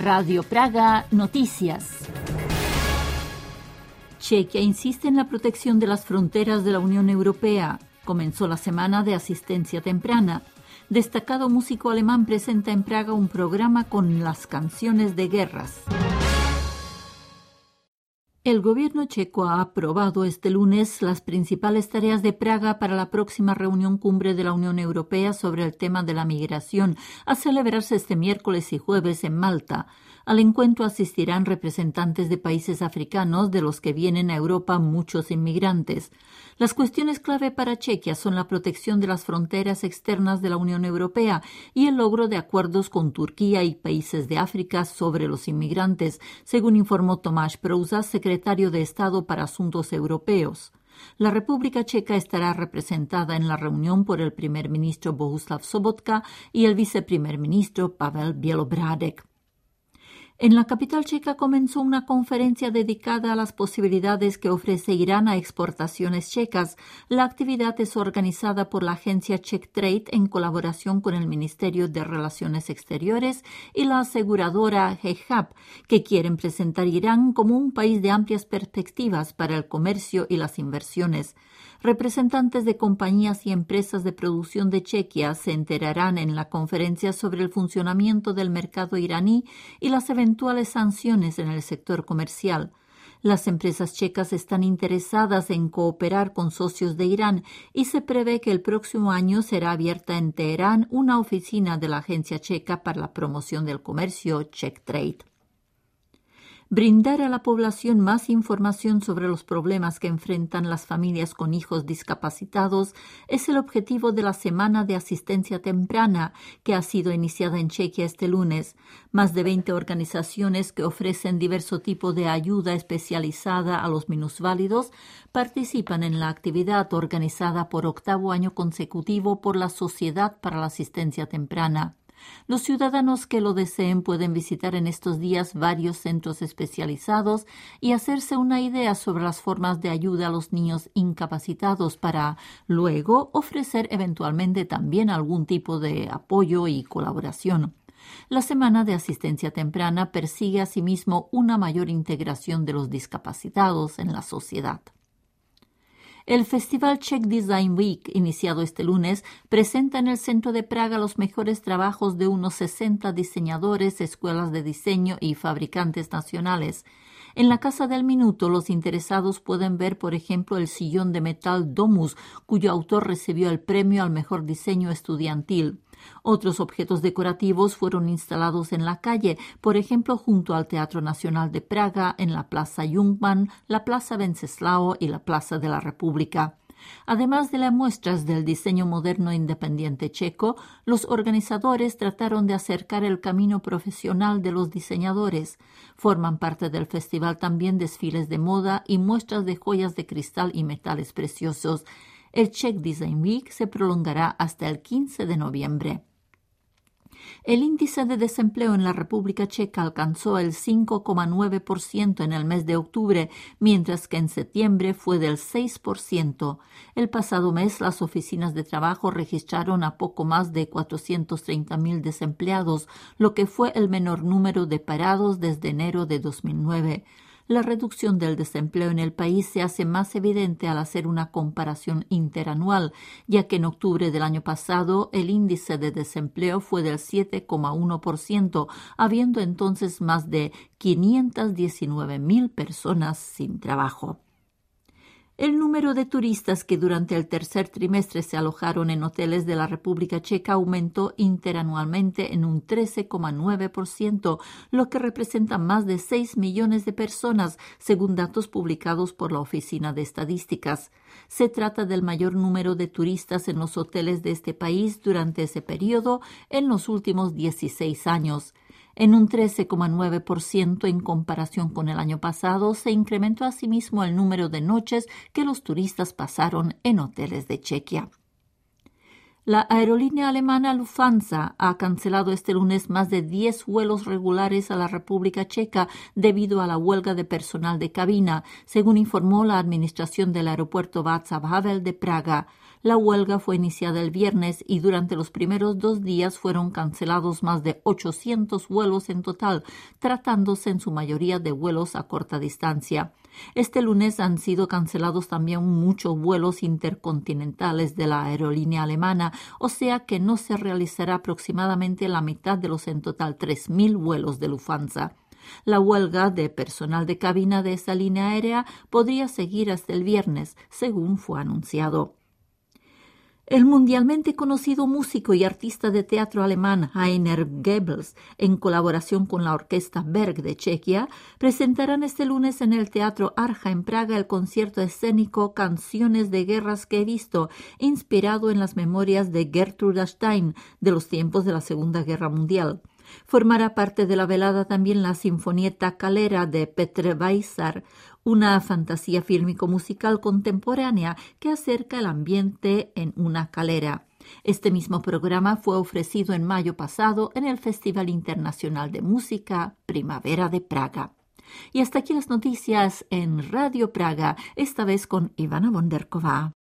Radio Praga Noticias. Chequia insiste en la protección de las fronteras de la Unión Europea. Comenzó la semana de asistencia temprana. Destacado músico alemán presenta en Praga un programa con las canciones de guerras. El gobierno checo ha aprobado este lunes las principales tareas de Praga para la próxima reunión cumbre de la Unión Europea sobre el tema de la migración, a celebrarse este miércoles y jueves en Malta. Al encuentro asistirán representantes de países africanos, de los que vienen a Europa muchos inmigrantes. Las cuestiones clave para Chequia son la protección de las fronteras externas de la Unión Europea y el logro de acuerdos con Turquía y países de África sobre los inmigrantes, según informó Tomáš Prouza, secretario de Estado para Asuntos Europeos. La República Checa estará representada en la reunión por el primer ministro Bohuslav Sobotka y el viceprimer ministro Pavel Bělobrádek. En la capital checa comenzó una conferencia dedicada a las posibilidades que ofrece Irán a exportaciones checas. La actividad es organizada por la agencia Czech Trade en colaboración con el Ministerio de Relaciones Exteriores y la aseguradora GEHAB, que quieren presentar Irán como un país de amplias perspectivas para el comercio y las inversiones. Representantes de compañías y empresas de producción de Chequia se enterarán en la conferencia sobre el funcionamiento del mercado iraní y las eventuales sanciones en el sector comercial. Las empresas checas están interesadas en cooperar con socios de Irán y se prevé que el próximo año será abierta en Teherán una oficina de la agencia checa para la promoción del comercio Czech Trade. Brindar a la población más información sobre los problemas que enfrentan las familias con hijos discapacitados es el objetivo de la Semana de Asistencia Temprana, que ha sido iniciada en Chequia este lunes. Más de 20 organizaciones que ofrecen diverso tipo de ayuda especializada a los minusválidos participan en la actividad organizada por 8º año consecutivo por la Sociedad para la Asistencia Temprana. Los ciudadanos que lo deseen pueden visitar en estos días varios centros especializados y hacerse una idea sobre las formas de ayuda a los niños incapacitados para luego ofrecer eventualmente también algún tipo de apoyo y colaboración. La Semana de Asistencia Temprana persigue asimismo una mayor integración de los discapacitados en la sociedad. El Festival Czech Design Week, iniciado este lunes, presenta en el centro de Praga los mejores trabajos de unos 60 diseñadores, escuelas de diseño y fabricantes nacionales. En la Casa del Minuto, los interesados pueden ver, por ejemplo, el sillón de metal Domus, cuyo autor recibió el premio al mejor diseño estudiantil. Otros objetos decorativos fueron instalados en la calle, por ejemplo, junto al Teatro Nacional de Praga, en la Plaza Jungmann, la Plaza Wenceslao y la Plaza de la República. Además de las muestras del diseño moderno independiente checo, los organizadores trataron de acercar el camino profesional de los diseñadores. Forman parte del festival también desfiles de moda y muestras de joyas de cristal y metales preciosos. El Czech Design Week se prolongará hasta el 15 de noviembre. El índice de desempleo en la República Checa alcanzó el 5,9% en el mes de octubre, mientras que en septiembre fue del 6%. El pasado mes, las oficinas de trabajo registraron a poco más de 430.000 desempleados, lo que fue el menor número de parados desde enero de 2009. La reducción del desempleo en el país se hace más evidente al hacer una comparación interanual, ya que en octubre del año pasado el índice de desempleo fue del 7,1%, habiendo entonces más de 519.000 personas sin trabajo. El número de turistas que durante el tercer trimestre se alojaron en hoteles de la República Checa aumentó interanualmente en un 13,9%, lo que representa más de 6 millones de personas, según datos publicados por la Oficina de Estadísticas. Se trata del mayor número de turistas en los hoteles de este país durante ese periodo en los últimos 16 años. En un 13,9% en comparación con el año pasado, se incrementó asimismo el número de noches que los turistas pasaron en hoteles de Chequia. La aerolínea alemana Lufthansa ha cancelado este lunes más de 10 vuelos regulares a la República Checa debido a la huelga de personal de cabina, según informó la administración del aeropuerto Václav Havel de Praga. La huelga fue iniciada el viernes y durante los primeros 2 días fueron cancelados más de 800 vuelos en total, tratándose en su mayoría de vuelos a corta distancia. Este lunes han sido cancelados también muchos vuelos intercontinentales de la aerolínea alemana, o sea que no se realizará aproximadamente la mitad de los en total 3.000 vuelos de Lufthansa. La huelga de personal de cabina de esta línea aérea podría seguir hasta el viernes, según fue anunciado. El mundialmente conocido músico y artista de teatro alemán Heiner Goebbels, en colaboración con la Orquesta Berg de Chequia, presentarán este lunes en el Teatro Arja en Praga el concierto escénico Canciones de guerras que he visto, inspirado en las memorias de Gertruda Stein de los tiempos de la Segunda Guerra Mundial. Formará parte de la velada también la Sinfonietta Calera de Petr Weissar, una fantasía fílmico-musical contemporánea que acerca el ambiente en una calera. Este mismo programa fue ofrecido en mayo pasado en el Festival Internacional de Música Primavera de Praga. Y hasta aquí las noticias en Radio Praga, esta vez con Ivana Bonderková.